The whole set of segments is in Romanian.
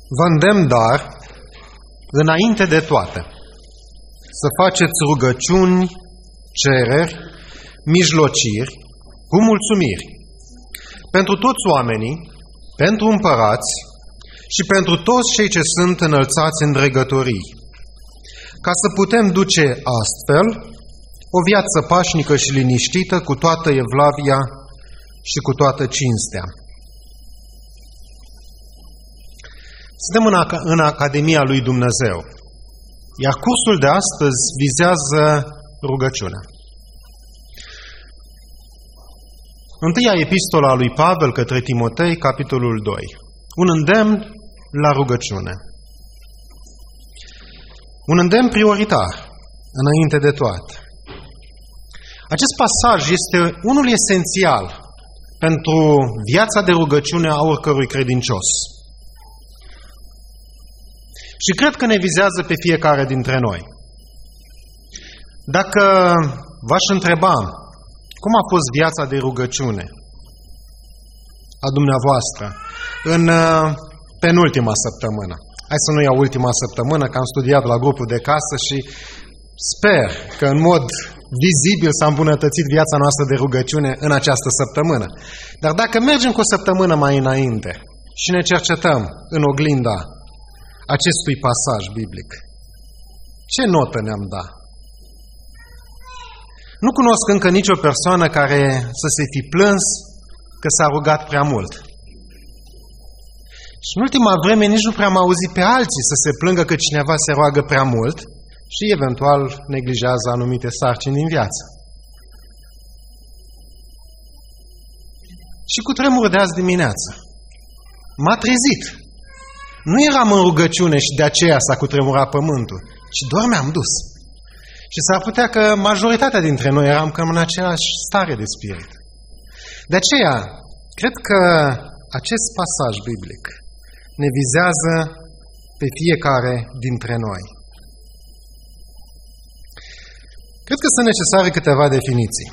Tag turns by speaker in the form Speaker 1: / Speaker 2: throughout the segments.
Speaker 1: Vă îndemn, dar, înainte de toate, să faceți rugăciuni, cereri, mijlociri, cu mulțumiri, pentru toți oamenii, pentru împărați și pentru toți cei ce sunt înălțați în dregătorii, ca să putem duce astfel o viață pașnică și liniștită cu toată evlavia și cu toată cinstea. Suntem în Academia lui Dumnezeu, iar cursul de astăzi vizează rugăciunea. Întâia epistola lui Pavel către Timotei, capitolul 2. Un îndemn la rugăciune. Un îndemn prioritar, înainte de toate. Acest pasaj este unul esențial pentru viața de rugăciune a oricărui credincios. Și cred că ne vizează pe fiecare dintre noi. Dacă v-aș întreba cum a fost viața de rugăciune a dumneavoastră în penultima săptămână. Hai să nu iau ultima săptămână, că am studiat la grupul de casă și sper că în mod vizibil s-a îmbunătățit viața noastră de rugăciune în această săptămână. Dar dacă mergem cu o săptămână mai înainte și ne cercetăm în oglinda acestui pasaj biblic, ce notă ne-am dat? Nu cunosc încă nicio persoană care să se fi plâns că s-a rugat prea mult. Și în ultima vreme nici nu prea am auzit pe alții să se plângă că cineva se roagă prea mult și eventual neglijează anumite sarcini din viață. Și cu tremurul de azi dimineață m-a trezit. Nu eram în rugăciune și de aceea s-a cutremurat pământul, ci doar mi-am dus. Și s-ar putea că majoritatea dintre noi eram cam în aceeași stare de spirit. De aceea, cred că acest pasaj biblic ne vizează pe fiecare dintre noi. Cred că sunt necesare câteva definiții.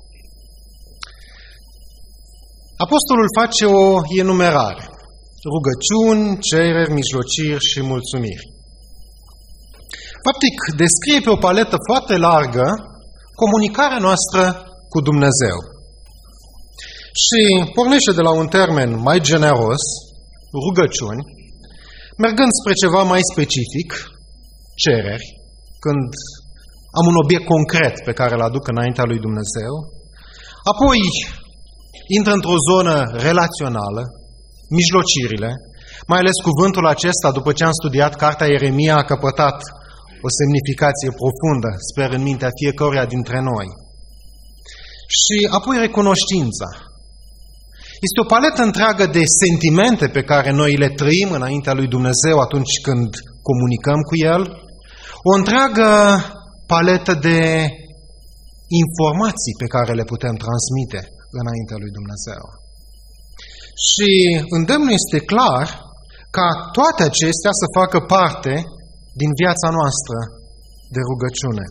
Speaker 1: Apostolul face o enumerare. Rugăciuni, cereri, mijlociri și mulțumiri. Practic, descrie pe o paletă foarte largă comunicarea noastră cu Dumnezeu. Și pornește de la un termen mai generos, rugăciuni, mergând spre ceva mai specific, cereri, când am un obiect concret pe care îl aduc înaintea lui Dumnezeu, apoi intră într-o zonă relațională, mijlocirile, mai ales cuvântul acesta, după ce am studiat cartea Ieremia, a căpătat o semnificație profundă, sper, în mintea fiecăruia dintre noi. Și apoi recunoștința. Este o paletă întreagă de sentimente pe care noi le trăim înaintea lui Dumnezeu atunci când comunicăm cu El, o întreagă paletă de informații pe care le putem transmite înaintea lui Dumnezeu. Și îndemnul este clar ca toate acestea să facă parte din viața noastră de rugăciune.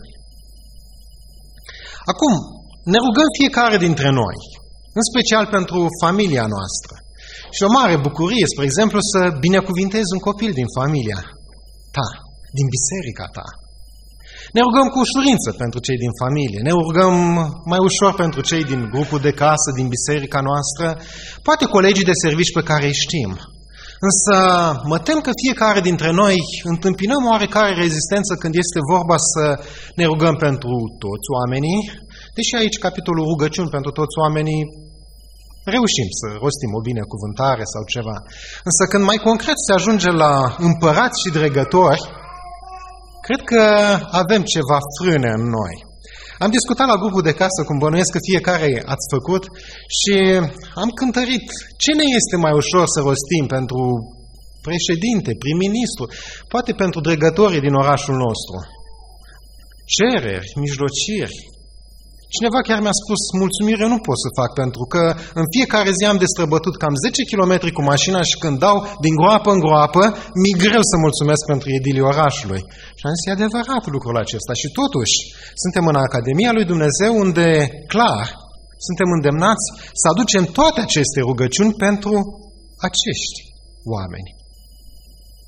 Speaker 1: Acum, ne rugăm fiecare dintre noi, în special pentru familia noastră. Și o mare bucurie, spre exemplu, să binecuvintezi un copil din familia ta, din biserica ta. Ne rugăm cu ușurință pentru cei din familie, ne rugăm mai ușor pentru cei din grupul de casă, din biserica noastră, poate colegii de servici pe care îi știm. Însă mă tem că fiecare dintre noi întâmpinăm oarecare rezistență când este vorba să ne rugăm pentru toți oamenii, deși aici capitolul rugăciuni pentru toți oamenii reușim să rostim o binecuvântare sau ceva. Însă când mai concret se ajunge la împărați și dregători, cred că avem ceva frâne în noi. Am discutat la grupul de casă, cum bănuiesc că fiecare ați făcut, și am cântărit ce ne este mai ușor să rostim pentru președinte, prim-ministru, poate pentru dregătorii din orașul nostru. Cereri, mijlociri. Cineva chiar mi-a spus, mulțumire nu pot să fac, pentru că în fiecare zi am destrăbătut cam 10 km cu mașina și când dau din groapă în groapă, mi-e greu să mulțumesc pentru edilii orașului. Și am zis, e adevărat lucrul acesta. Și totuși, suntem în Academia lui Dumnezeu unde, clar, suntem îndemnați să aducem toate aceste rugăciuni pentru acești oameni.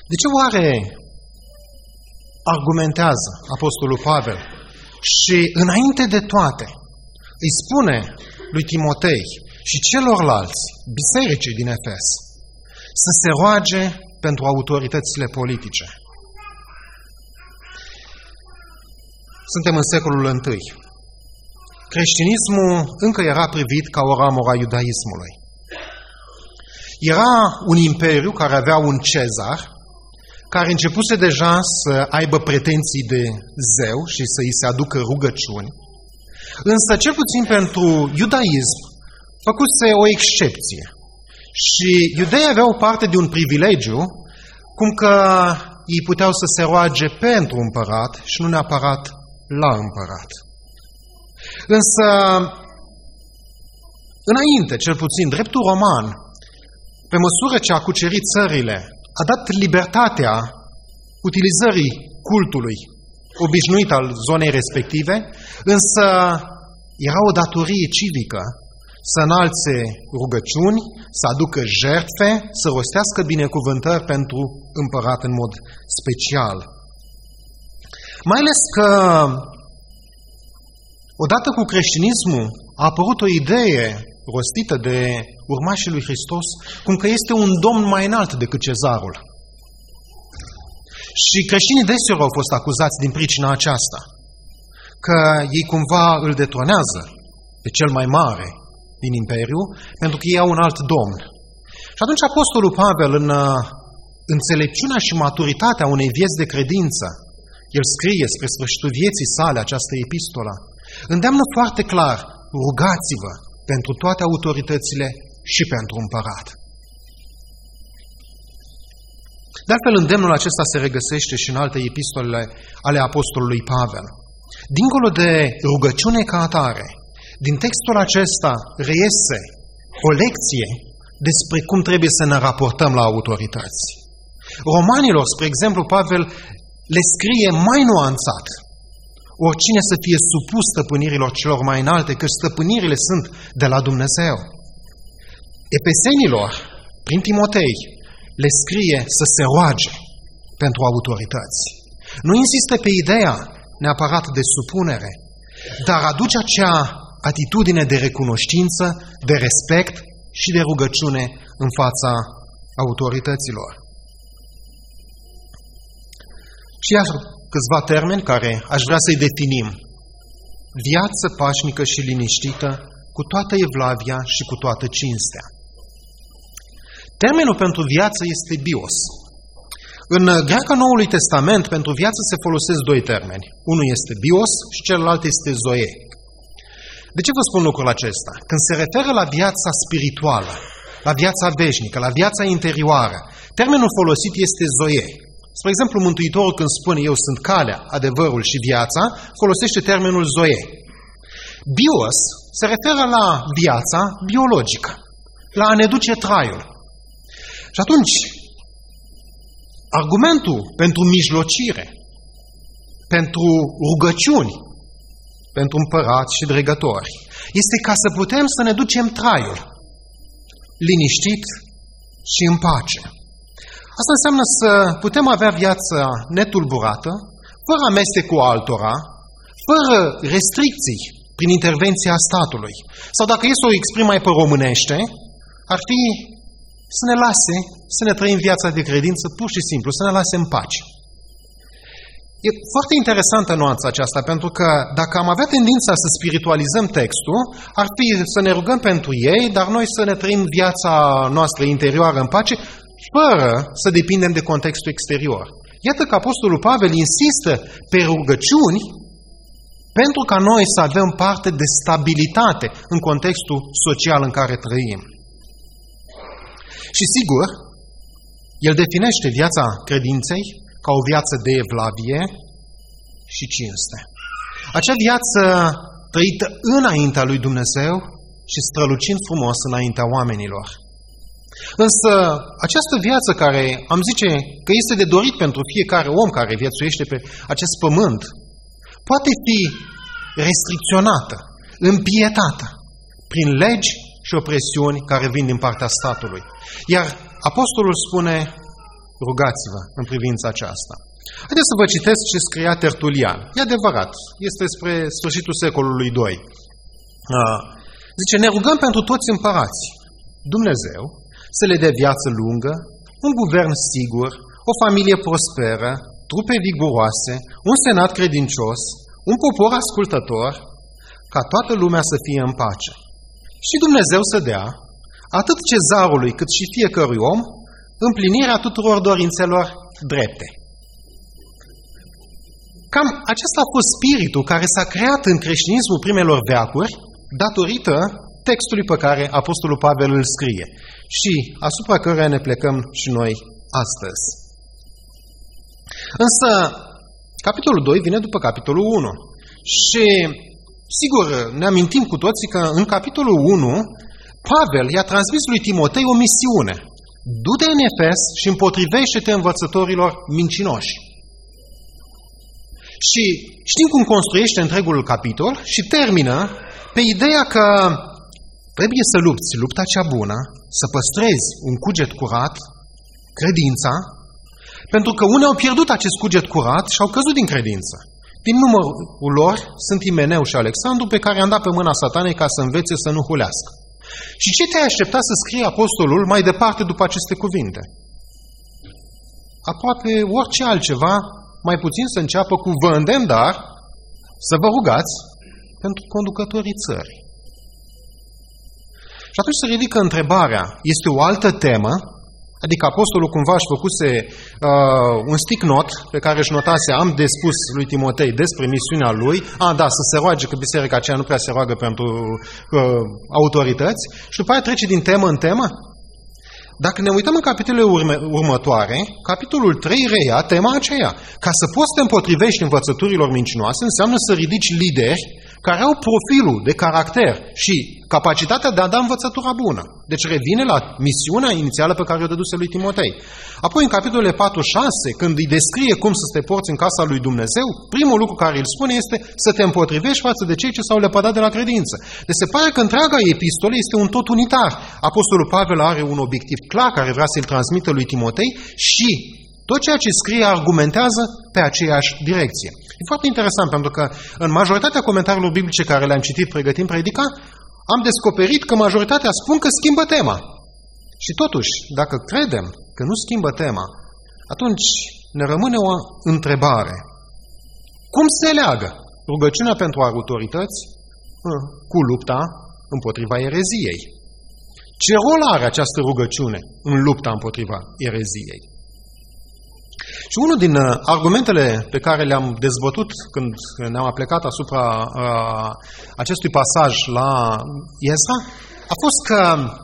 Speaker 1: De ce oare argumentează Apostolul Pavel și înainte de toate îi spune lui Timotei și celorlalți bisericii din Efes să se roage pentru autoritățile politice? Suntem în secolul I. Creștinismul încă era privit ca o ramură a iudaismului. Era un imperiu care avea un cezar, care începuse deja să aibă pretenții de zeu și să îi se aducă rugăciuni. Însă, cel puțin pentru iudaism, făcuse o excepție. Și iudeii aveau parte de un privilegiu, cum că ei puteau să se roage pentru împărat și nu neapărat la împărat. Însă, înainte, cel puțin, dreptul roman, pe măsură ce a cucerit țările, a dat libertatea utilizării cultului obișnuit al zonei respective, însă era o datorie civică să înalțe rugăciuni, să aducă jertfe, să rostească binecuvântări pentru împărat în mod special. Mai ales că, odată cu creștinismul, a apărut o idee rostită de urmașii lui Hristos, cum că este un domn mai înalt decât cezarul. Și creștinii deseori au fost acuzați din pricina aceasta, că ei cumva îl detronează pe cel mai mare din imperiu, pentru că ei au un alt domn. Și atunci Apostolul Pavel, în înțelepciunea și maturitatea unei vieți de credință, el scrie spre sfârșitul vieții sale această epistolă, îndeamnă foarte clar: rugați-vă pentru toate autoritățile și pentru împărat. De altfel, îndemnul acesta se regăsește și în alte epistole ale Apostolului Pavel. Dincolo de rugăciune ca atare, din textul acesta reiese o lecție despre cum trebuie să ne raportăm la autorități. Romanilor, spre exemplu, Pavel le scrie mai nuanțat: oricine să fie supus stăpânirilor celor mai înalte, că stăpânirile sunt de la Dumnezeu. Efesenilor, prin Timotei, le scrie să se roage pentru autorități. Nu insistă pe ideea neapărat de supunere, dar aduce acea atitudine de recunoștință, de respect și de rugăciune în fața autorităților. Și iar câțiva termeni care aș vrea să-i definim: viață pașnică și liniștită, cu toată evlavia și cu toată cinstea. Termenul pentru viață este bios. În greaca Noului Testament, pentru viață se folosesc doi termeni. Unul este bios și celălalt este zoe. De ce vă spun lucrul acesta? Când se referă la viața spirituală, la viața veșnică, la viața interioară, termenul folosit este zoe. Spre exemplu, Mântuitorul, când spune eu sunt calea, adevărul și viața, folosește termenul zoe. Bios se referă la viața biologică, la a ne duce traiul. Și atunci, argumentul pentru mijlocire, pentru rugăciuni, pentru împărați și dregători, este ca să putem să ne ducem traiul liniștit și în pace. Asta înseamnă să putem avea viața netulburată, fără amestecul altora, fără restricții prin intervenția statului. Sau dacă e să o exprim mai pe românește, ar fi să ne lase să ne trăim viața de credință pur și simplu, să ne lase în pace. E foarte interesantă nuanța aceasta, pentru că dacă am avea tendința să spiritualizăm textul, ar fi să ne rugăm pentru ei, dar noi să ne trăim viața noastră interioară în pace, fără să depindem de contextul exterior. Iată că Apostolul Pavel insistă pe rugăciuni pentru ca noi să avem parte de stabilitate în contextul social în care trăim. Și sigur, el definește viața credinței ca o viață de evlavie și cinste. Acea viață trăită înaintea lui Dumnezeu și strălucind frumos înaintea oamenilor. Însă, această viață care am zice că este de dorit pentru fiecare om care viețuiește pe acest pământ, poate fi restricționată, împietată prin legi și opresiuni care vin din partea statului. Iar apostolul spune, rugați-vă în privința aceasta. Haideți să vă citesc ce scria Tertulian. E adevărat, este spre sfârșitul secolului II. Zice, ne rugăm pentru toți împărații, Dumnezeu să le dea viață lungă, un guvern sigur, o familie prosperă, trupe viguroase, un senat credincios, un popor ascultător, ca toată lumea să fie în pace. Și Dumnezeu să dea, atât cezarului cât și fiecărui om, împlinirea tuturor dorințelor drepte. Cam acesta a fost spiritul care s-a creat în creștinismul primelor veacuri, datorită textului pe care Apostolul Pavel îl scrie și asupra căruia ne plecăm și noi astăzi. Însă, capitolul 2 vine după capitolul 1 și, sigur, ne amintim cu toții că în capitolul 1 Pavel i-a transmis lui Timotei o misiune. Du-te în Efes și împotrivește-te învățătorilor mincinoși. Și știm cum construiește întregul capitol și termină pe ideea că trebuie să lupți lupta cea bună, să păstrezi un cuget curat, credința, pentru că unii au pierdut acest cuget curat și au căzut din credință. Din numărul lor sunt Imeneu și Alexandru, pe care i-am dat pe mâna Satanei ca să învețe să nu hulească. Și ce te-ai aștepta să scrie apostolul mai departe după aceste cuvinte? Aproape orice altceva, mai puțin să înceapă cu vă îndemn, dar să vă rugați pentru conducătorii țării. Și atunci se ridică întrebarea, este o altă temă? Adică apostolul cumva își făcuse un stick note pe care își notase, am de spus lui Timotei despre misiunea lui, da, să se roage, că biserica aceea nu prea se roagă pentru autorități, și după aia trece din temă în temă. Dacă ne uităm în capitolele următoare, capitolul 3 reia tema aceea. Ca să poți să te împotrivești învățăturilor mincinoase, înseamnă să ridici lideri care au profilul de caracter și capacitatea de a da învățătura bună. Deci revine la misiunea inițială pe care o dăduse lui Timotei. Apoi în capitolele 4-6, când îi descrie cum să te porți în casa lui Dumnezeu, primul lucru care îl spune este să te împotrivești față de cei ce s-au lepădat de la credință. Deci se pare că întreaga epistolă este un tot unitar. Apostolul Pavel are un obiectiv clar care vrea să-l transmită lui Timotei și tot ceea ce scrie argumentează pe aceeași direcție. E foarte interesant pentru că în majoritatea comentariilor biblice care le-am citit pregătind predica, am descoperit că majoritatea spun că schimbă tema. Și totuși, dacă credem că nu schimbă tema, atunci ne rămâne o întrebare. Cum se leagă rugăciunea pentru autorități cu lupta împotriva ereziei? Ce rol are această rugăciune în lupta împotriva ereziei? Și unul din argumentele pe care le-am dezbătut când ne-am aplecat asupra acestui pasaj la Ezra a fost că,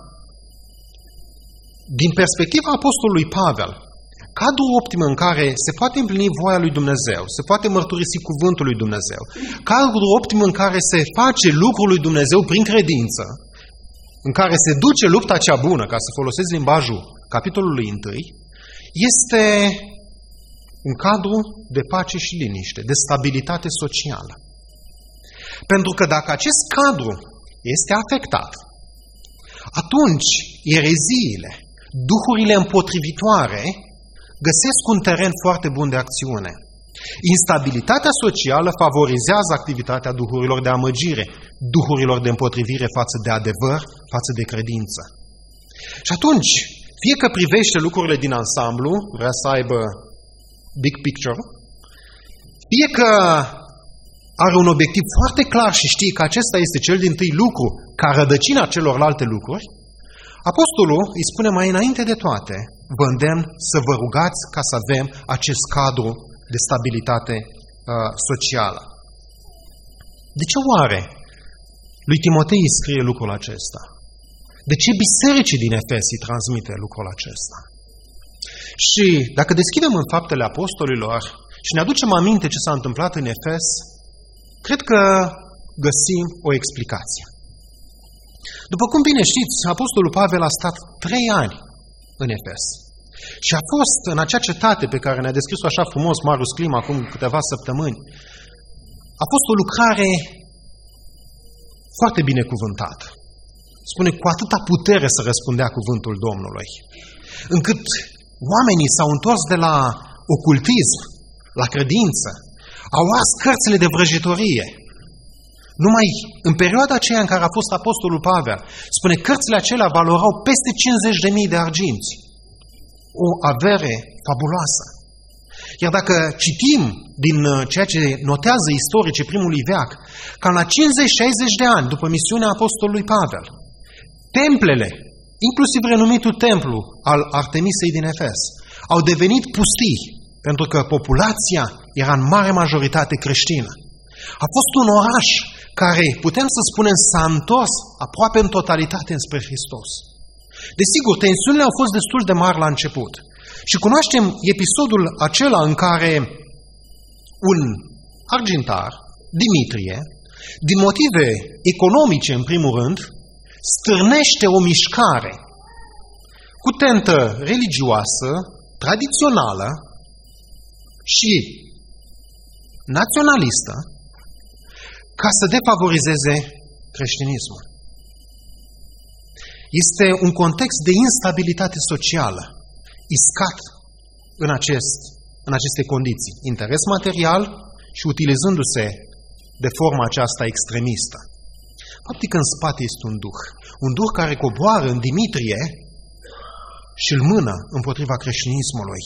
Speaker 1: din perspectiva apostolului Pavel, cadrul optim în care se poate împlini voia lui Dumnezeu, se poate mărturisi cuvântul lui Dumnezeu, cadrul optim în care se face lucrul lui Dumnezeu prin credință, în care se duce lupta cea bună, ca să folosesc limbajul capitolului 1, este un cadru de pace și liniște, de stabilitate socială. Pentru că dacă acest cadru este afectat, atunci ereziile, duhurile împotrivitoare, găsesc un teren foarte bun de acțiune. Instabilitatea socială favorizează activitatea duhurilor de amăgire, duhurilor de împotrivire față de adevăr, față de credință. Și atunci, fie că privește lucrurile din ansamblu, vrea să aibă big picture, fie că are un obiectiv foarte clar și știe că acesta este cel dintâi lucru ca rădăcina celorlalte lucruri, apostolul îi spune mai înainte de toate, vă îndemn să vă rugați ca să avem acest cadru de stabilitate socială. De ce oare lui Timotei îi scrie lucrul acesta? De ce bisericii din Efes îi transmite lucrul acesta? Și dacă deschidem în Faptele Apostolilor și ne aducem aminte ce s-a întâmplat în Efes, cred că găsim o explicație. După cum bine știți, Apostolul Pavel a stat 3 ani în Efes. Și a fost în acea cetate pe care ne-a descris-o așa frumos Marius Klim acum câteva săptămâni, a fost o lucrare foarte binecuvântată. Spune, cu atâta putere să răspundea cuvântul Domnului, încât Oamenii s-au întors de la ocultism, la credință, au ars cărțile de vrăjitorie. Numai în perioada aceea în care a fost apostolul Pavel, spune, cărțile acelea valorau peste 50.000 de arginți. O avere fabuloasă. Iar dacă citim din ceea ce notează istoricii primului veac, cam la 50-60 de ani după misiunea apostolului Pavel, templele, inclusiv renumitul templu al Artemisei din Efes, au devenit pustii, pentru că populația era în mare majoritate creștină. A fost un oraș care, putem să spunem, s-a întors aproape în totalitate înspre Hristos. Desigur, tensiunile au fost destul de mari la început. Și cunoaștem episodul acela în care un argintar, Dimitrie, din motive economice în primul rând, stârnește o mișcare cu tentă religioasă, tradițională și naționalistă, ca să defavorizeze creștinismul. Este un context de instabilitate socială, iscat în aceste condiții. Interes material și utilizându-se de forma aceasta extremistă. Faptic că în spate este un duh care coboară în Dimitrie și îl mână împotriva creștinismului.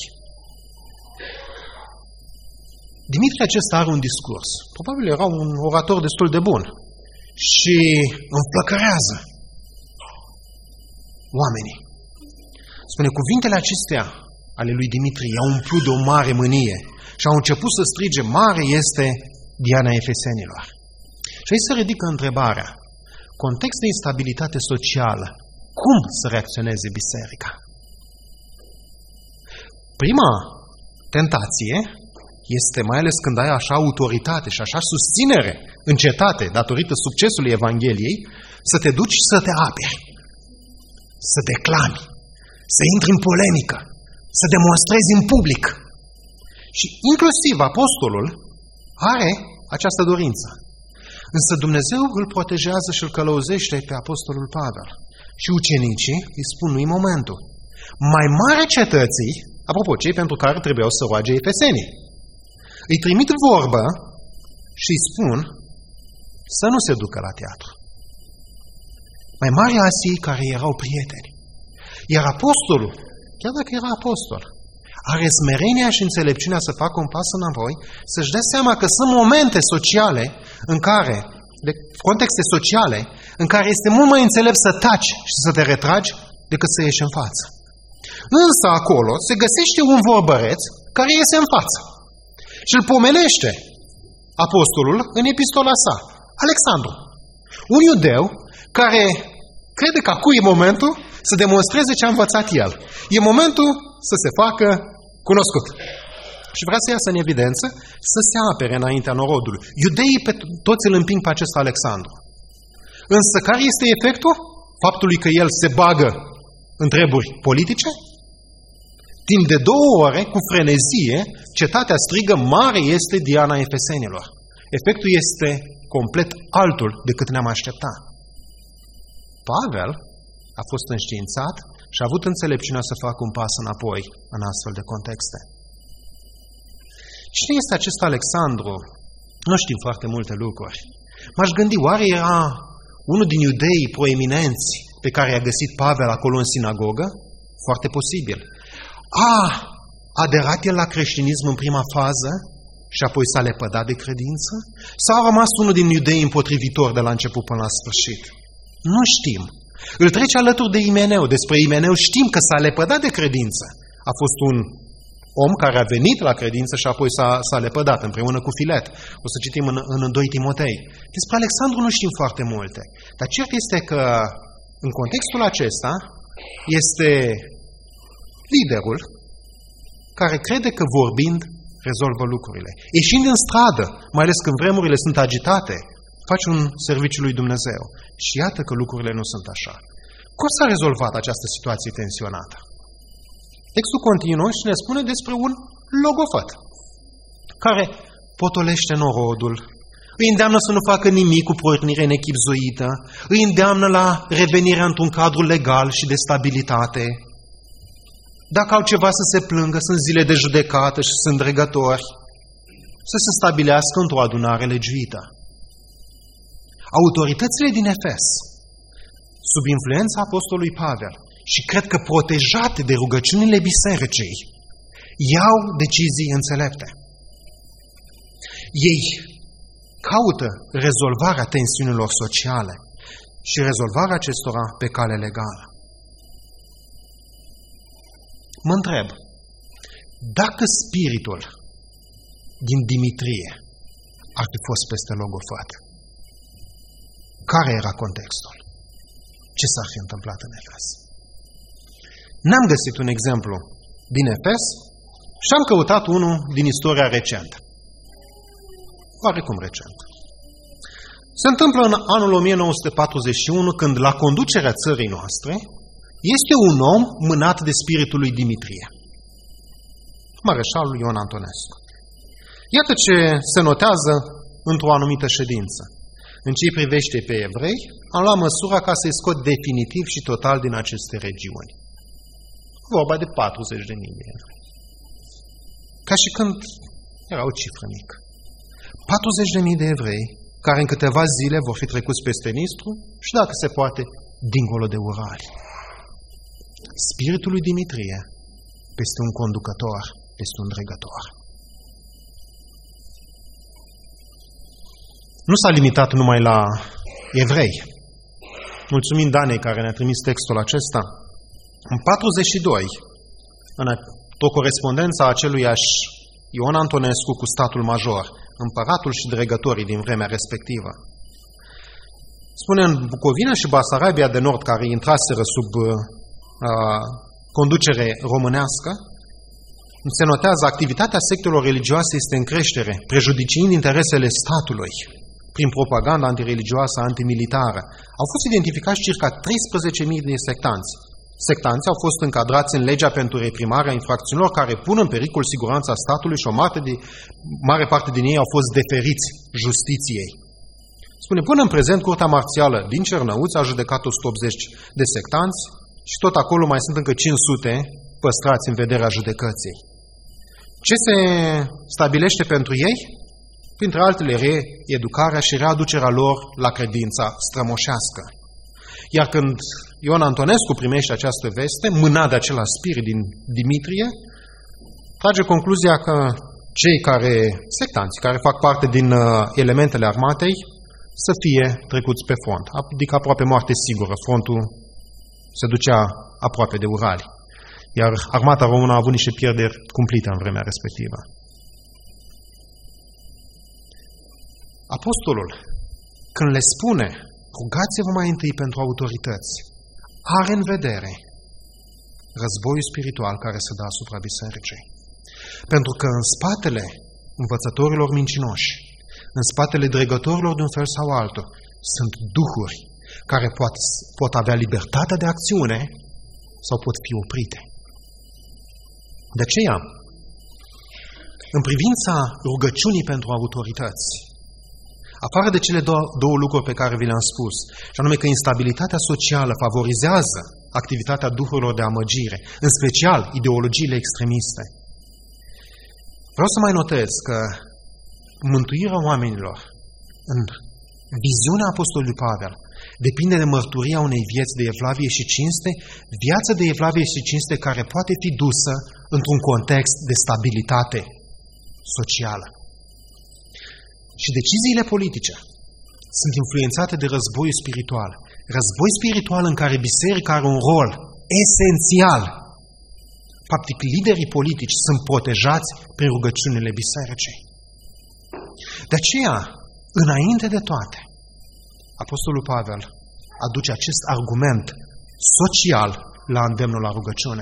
Speaker 1: Dimitrie acesta are un discurs. Probabil era un orator destul de bun. Și înflăcărează oamenii. Spune, cuvintele acestea ale lui Dimitrie i-au umplut de o mare mânie și au început să strige, mare este Diana Efesenilor. Și aici se ridică întrebarea, context de instabilitate socială, cum să reacționeze biserica? Prima tentație este, mai ales când ai așa autoritate și așa susținere în cetate, datorită succesului Evangheliei, să te duci să te aperi, să declami, să intri în polemică, să demonstrezi în public. Și inclusiv apostolul are această dorință. Însă Dumnezeu îl protejează și îl călăuzește pe apostolul Pavel. Și ucenicii îi spun, nu-i momentul. Mai mare cetății, apropo, cei pentru care trebuiau să roage efesenii, îi trimit vorbă și îi spun să nu se ducă la teatru. Mai mari Asiei care erau prieteni. Iar apostolul, chiar dacă era apostol, are smerenia și înțelepciunea să facă un pas înapoi, să-și dea seama că sunt momente sociale în care, de contexte sociale, în care este mult mai înțelept să taci și să te retragi decât să ieși în față. Însă acolo se găsește un vorbăreț care iese în față și îl pomenește apostolul în epistola sa, Alexandru, un iudeu care crede că acum e momentul să demonstreze ce a învățat el. E momentul să se facă cunoscut. Și vrea să iasă în evidență, să se apere înaintea norodului. Iudeii toți îl împing pe acest Alexandru. Însă care este efectul faptului că el se bagă în treburi politice? Timp de 2 ore, cu frenezie, cetatea strigă, mare este Diana Efesenilor. Efectul este complet altul decât ne-am așteptat. Pavel a fost înștiințat și a avut înțelepciunea să facă un pas înapoi în astfel de contexte. Cine este acest Alexandru? Nu știm foarte multe lucruri. M-aș gândi, oare era unul din iudeii proeminenți pe care i-a găsit Pavel acolo în sinagogă? Foarte posibil. A aderat el la creștinism în prima fază și apoi s-a lepădat de credință? Sau a rămas unul din iudei împotrivitori de la început până la sfârșit? Nu știm. Îl trece alături de Imeneu. Despre Imeneu știm că s-a lepădat de credință. A fost un om care a venit la credință și apoi s-a lepădat împreună cu Filet. O să citim în 2 Timotei. Despre Alexandru nu știm foarte multe. Dar cert este că în contextul acesta este liderul care crede că vorbind rezolvă lucrurile. Ieșind în stradă, mai ales când vremurile sunt agitate, faci un serviciu lui Dumnezeu. Și iată că lucrurile nu sunt așa. Cum s-a rezolvat această situație tensionată? Textul continuă și ne spune despre un logofăt care potolește norodul, îi îndeamnă să nu facă nimic cu pornire nechibzuită, îi îndeamnă la revenirea într-un cadru legal și de stabilitate. Dacă au ceva să se plângă, sunt zile de judecată și sunt dregători, să se stabilească într-o adunare legiuită. Autoritățile din Efes, sub influența apostolului Pavel și cred că protejate de rugăciunile bisericii, iau decizii înțelepte. Ei caută rezolvarea tensiunilor sociale și rezolvarea acestora pe cale legală. Mă întreb, dacă spiritul din Dimitrie ar fi fost peste Logofăt, care era contextul? Ce s-ar fi întâmplat în Efes? N-am găsit un exemplu din Efes și am căutat unul din istoria recentă. Oarecum recent. Se întâmplă în anul 1941, când la conducerea țării noastre este un om mânat de spiritul lui Dimitrie, mareșalul Ion Antonescu. Iată ce se notează într-o anumită ședință. În ce privește pe evrei, am luat măsura ca să-i scot definitiv și total din aceste regiuni. Vorba de 40.000 de evrei. Ca și când era o cifră mică. 40.000 de evrei care în câteva zile vor fi trecuți peste Nistru și, dacă se poate, dincolo de Urali. Spiritul lui Dimitrie peste un conducător, peste un dregător. Nu s-a limitat numai la evrei. Mulțumim Danei care ne-a trimis textul acesta. În 42, în o corespondență a aceluiași Ion Antonescu cu statul major, împăratul și dregătorii din vremea respectivă. Spune, în Bucovina și Basarabia de Nord, care intraseră sub conducere românească, se notează activitatea sectelor religioase este în creștere, prejudiciind interesele statului prin propaganda antireligioasă, antimilitară. Au fost identificați circa 13.000 de sectanți. Sectanții au fost încadrați în legea pentru reprimarea infracțiunilor care pun în pericol siguranța statului și o mare parte din ei au fost deferiți justiției. Spune, până în prezent, Curtea Marțială din Cernăuți a judecat 180 de sectanți și tot acolo mai sunt încă 500 păstrați în vederea judecății. Ce se stabilește pentru ei? Printre altele, reeducarea și readucerea lor la credința strămoșească. Iar când Ion Antonescu primește această veste, mânat de același spirit din Dimitrie, trage concluzia că cei sectanți care fac parte din elementele armatei să fie trecuți pe front, adică aproape moarte sigură. Frontul se ducea aproape de Urali, iar armata română a avut niște pierderi cumplite în vremea respectivă. Apostolul, când le spune, rugați-vă mai întâi pentru autorități, are în vedere războiul spiritual care se dă asupra bisericii. Pentru că în spatele învățătorilor mincinoși, în spatele dregătorilor de un fel sau altul, sunt duhuri care pot avea libertatea de acțiune sau pot fi oprite. De aceea, în privința rugăciunii pentru autorități, afară de cele două lucruri pe care vi le-am spus, și anume că instabilitatea socială favorizează activitatea duhurilor de amăgire, în special ideologiile extremiste, vreau să mai notez că mântuirea oamenilor în viziunea apostolului Pavel depinde de mărturia unei vieți de evlavie și cinste, viață de evlavie și cinste care poate fi dusă într-un context de stabilitate socială. Și deciziile politice sunt influențate de războiul spiritual. Război spiritual în care biserica are un rol esențial. Practic, liderii politici sunt protejați prin rugăciunile bisericii. De aceea, înainte de toate, apostolul Pavel aduce acest argument social la îndemnul la rugăciune.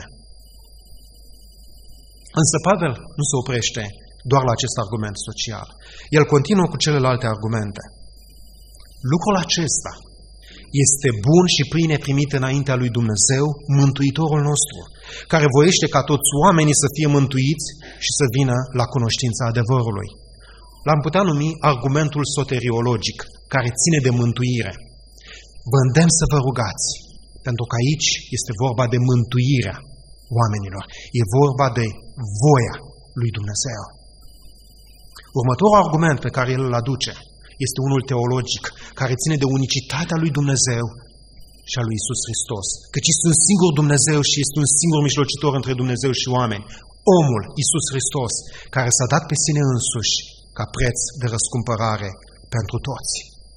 Speaker 1: Însă Pavel nu se oprește doar la acest argument social. El continuă cu celelalte argumente. Lucrul acesta este bun și pline primit înaintea lui Dumnezeu, Mântuitorul nostru, care voiește ca toți oamenii să fie mântuiți și să vină la cunoștința adevărului. L-am putea numi argumentul soteriologic, care ține de mântuire. Vă îndemn să vă rugați, pentru că aici este vorba de mântuirea oamenilor. E vorba de voia lui Dumnezeu. Următorul argument pe care el îl aduce este unul teologic, care ține de unicitatea lui Dumnezeu și a lui Iisus Hristos. Căci este un singur Dumnezeu și este un singur mijlocitor între Dumnezeu și oameni. Omul, Iisus Hristos, care s-a dat pe sine însuși ca preț de răscumpărare pentru toți.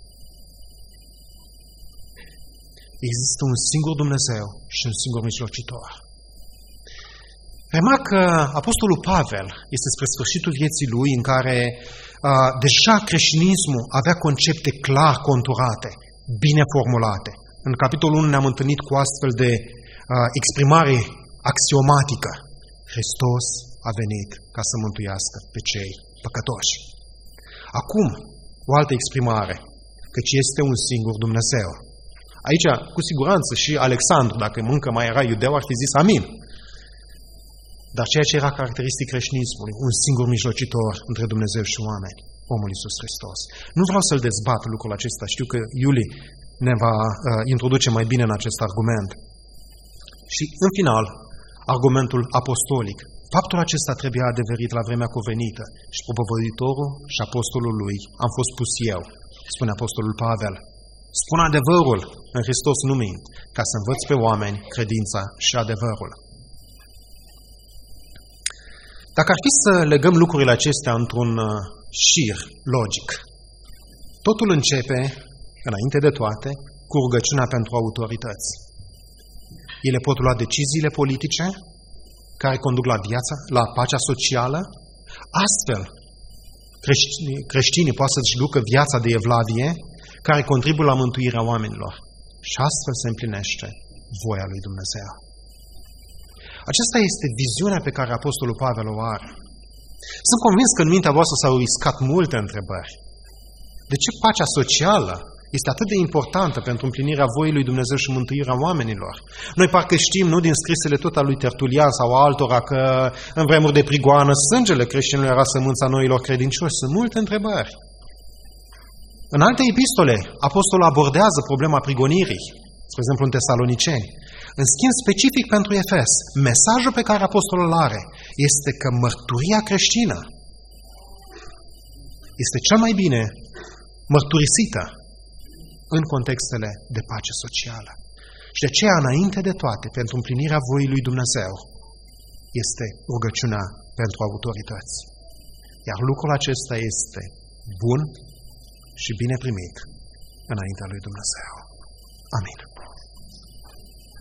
Speaker 1: Există un singur Dumnezeu și un singur mijlocitor. Remarc că Apostolul Pavel este spre sfârșitul vieții lui în care deja creștinismul avea concepte clar conturate, bine formulate. În capitolul 1 ne-am întâlnit cu astfel de exprimare axiomatică. Hristos a venit ca să mântuiască pe cei păcătoși. Acum, o altă exprimare, căci este un singur Dumnezeu. Aici, cu siguranță, și Alexandru, dacă încă mai era iudeu, ar fi zis amin. Dar ceea ce era caracteristic creștinismului, un singur mijlocitor între Dumnezeu și oameni, omul Iisus Hristos. Nu vreau să-l dezbat lucrul acesta, știu că Iulie ne va introduce mai bine în acest argument. Și, în final, argumentul apostolic. Faptul acesta trebuia adeverit la vremea cuvenită și propovăduitorul și apostolul lui am fost pus eu, spune apostolul Pavel. Spun adevărul în Hristos nu mint, ca să învăț pe oameni credința și adevărul. Dacă ar fi să legăm lucrurile acestea într-un șir logic, totul începe, înainte de toate, cu rugăciunea pentru autorități. Ele pot lua deciziile politice care conduc la viața, la pacea socială. Astfel, creștinii pot să-și ducă viața de evlavie care contribuie la mântuirea oamenilor. Și astfel se împlinește voia lui Dumnezeu. Aceasta este viziunea pe care Apostolul Pavel o are. Sunt convins că în mintea voastră s-au riscat multe întrebări. De ce pacea socială este atât de importantă pentru împlinirea voii lui Dumnezeu și mântuirea oamenilor? Noi parcă știm, nu din scrisele tot al lui Tertulian sau altora, că în vremuri de prigoană sângele creștinilor era sămânța noilor credincioși. Sunt multe întrebări. În alte epistole, apostolul abordează problema prigonirii, spre exemplu în Tesaloniceni. În schimb, specific pentru Efes, mesajul pe care apostolul îl are este că mărturia creștină este cel mai bine mărturisită în contextele de pace socială. Și de aceea, înainte de toate, pentru împlinirea voii lui Dumnezeu, este rugăciunea pentru autorități. Iar lucrul acesta este bun și bine primit înaintea lui Dumnezeu. Amin.